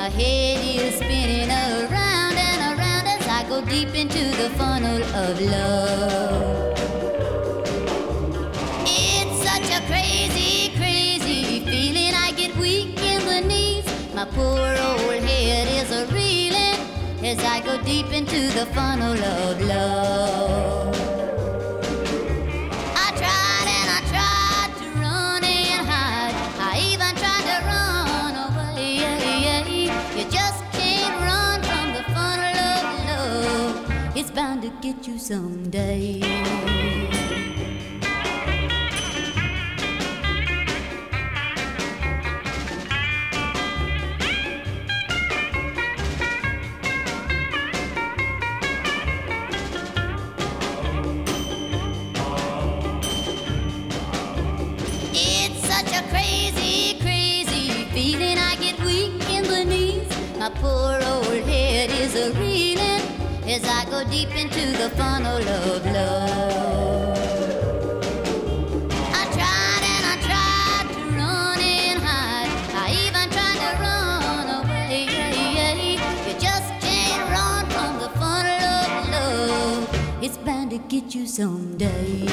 My head is spinning around and around as I go deep into the funnel of love. It's such a crazy, crazy feeling. I get weak in the knees. My poor old head is a-reeling as I go deep into the funnel of love. I tried and I tried to run and hide. I even tried to run away. You just can't run from the funnel of love. It's bound to get you someday. My poor old head is a-reeling as I go deep into the funnel of love. I tried and I tried to run and hide. I even tried to run away. You just can't run from the funnel of love. It's bound to get you someday.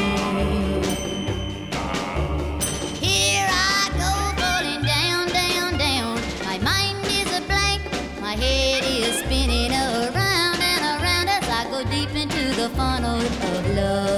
My head is spinning around and around as I go deep into the funnel of love.